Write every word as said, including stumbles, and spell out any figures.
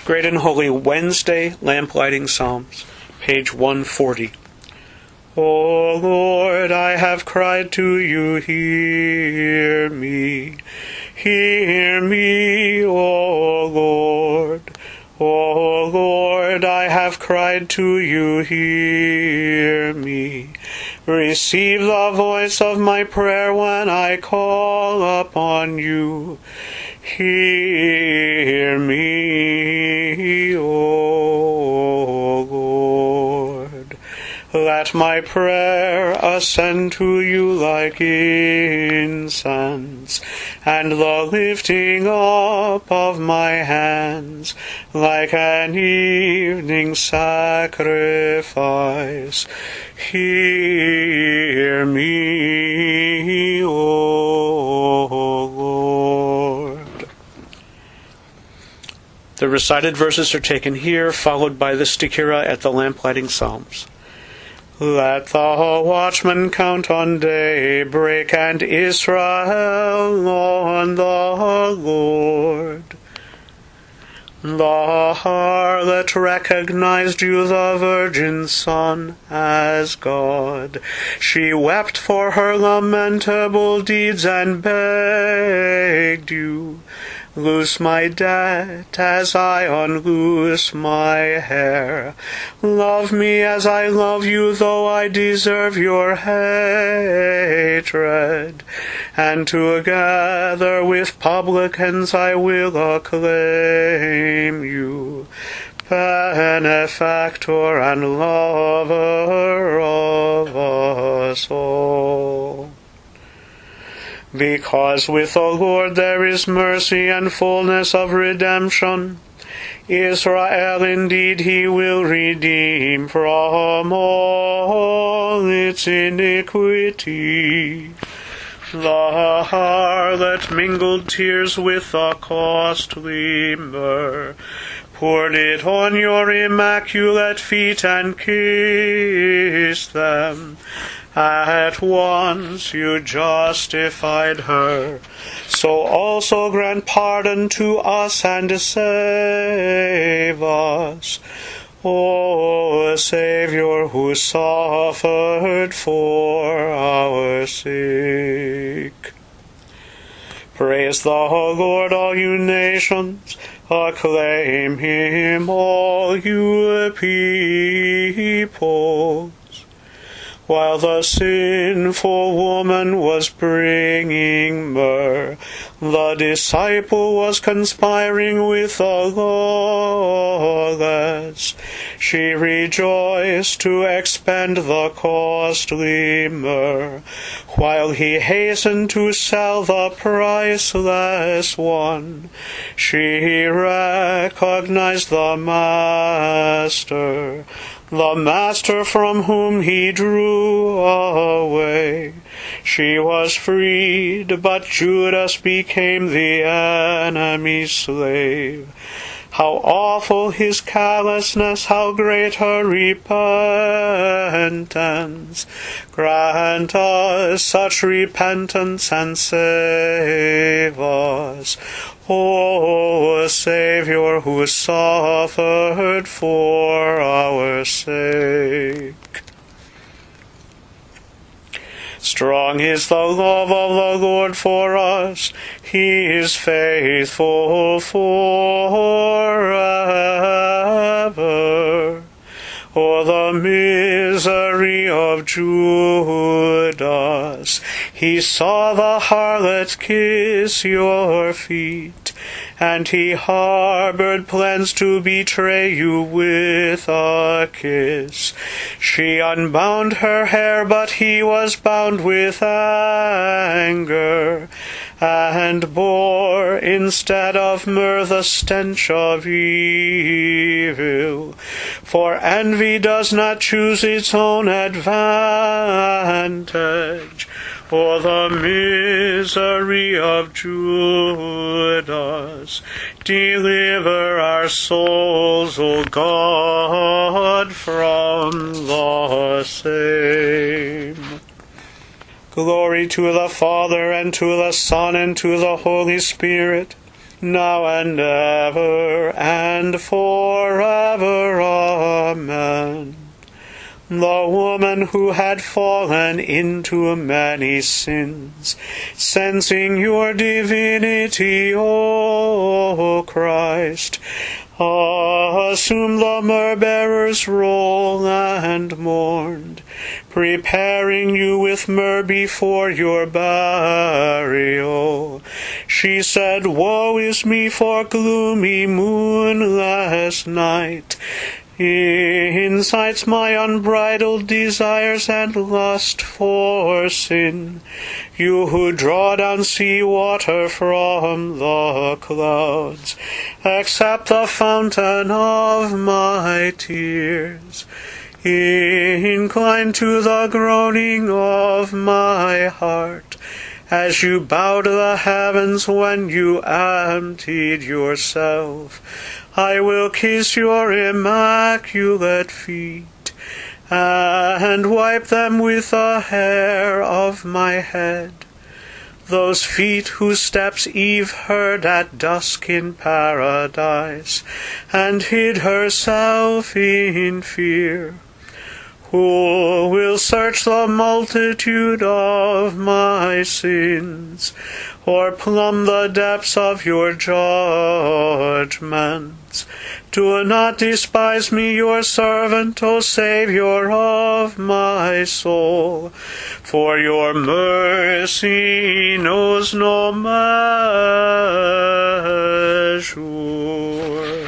Great and Holy Wednesday Lamplighting Psalms, page one forty. O Lord, I have cried to you, hear me. Hear me, O Lord. O Lord, I have cried to you, hear me. Receive the voice of my prayer when I call upon you. Hear me, O Lord. Let my prayer ascend to you like incense, and the lifting up of my hands like an evening sacrifice. Hear me, O Lord. The recited verses are taken here, followed by the Stichira at the Lamplighting Psalms. Let the watchman count on daybreak, and Israel on the Lord. The harlot recognized you, the virgin Son, as God. She wept for her lamentable deeds and begged you, loose my debt as I unloose my hair. Love me as I love you, though I deserve your hatred. And together with publicans I will acclaim you, benefactor and lover of us all. Because with the Lord there is mercy and fullness of redemption. Israel indeed he will redeem from all its iniquity. The harlot mingled tears with the costly myrrh, poured it on your immaculate feet and kissed them. At once you justified her. So also grant pardon to us and save us, O Saviour, who suffered for our sake. Praise the Lord, all you nations. Acclaim him, all you people. While the sinful woman was bringing myrrh, the disciple was conspiring with the lawless. She rejoiced to expend the costly myrrh, while he hastened to sell the priceless one. She recognized the master, the master from whom he drew away. She was freed, but Judas became the enemy's slave. How awful his callousness, how great her repentance. Grant us such repentance and save us, O Saviour, who suffered for our sake. Strong is the love of the Lord for us. He is faithful forever. O the misery of Judas, he saw the harlot kiss your feet, and he harbored plans to betray you with a kiss. She unbound her hair, but he was bound with anger, and bore instead of myrrh the stench of evil. For envy does not choose its own advantage, or the misery of Judas. Deliver our souls, O God, from the same. Glory to the Father, and to the Son, and to the Holy Spirit, now and ever, and forever. Amen. The woman who had fallen into many sins, sensing your divinity, O Christ, assumed the myrrh-bearer's role and mourned, preparing you with myrrh before your burial. She said, Woe is me for gloomy moonless night, incites my unbridled desires and lust for sin. You who draw down sea water from the clouds, accept the fountain of my tears. Incline to the groaning of my heart, as you bowed the heavens when you emptied yourself. I will kiss your immaculate feet, and wipe them with the hair of my head. Those feet whose steps Eve heard at dusk in paradise, and hid herself in fear. Who will search the multitude of my sins, or plumb the depths of your judgments? Do not despise me, your servant, O Saviour of my soul, for your mercy knows no measure.